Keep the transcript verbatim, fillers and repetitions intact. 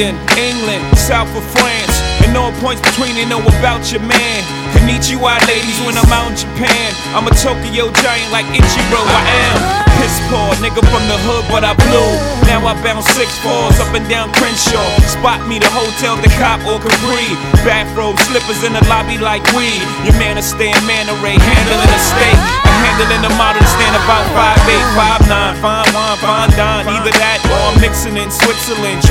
London, England, south of France, and all points between they know about your man. Konnichiwa ladies when I'm out in Japan. I'm a Tokyo giant like Ichiro, I am. Piss poor, nigga from the hood but I blew. Now I bounce six fours up and down Crenshaw. Spot me the hotel, the cop or Capri. Bathrobe slippers in the lobby like weed. Your man a stand man array, handling a steak. I'm handling the model stand about five eight, five nine. Fine wine, fine dine, either that or I'm mixing in Switzerland.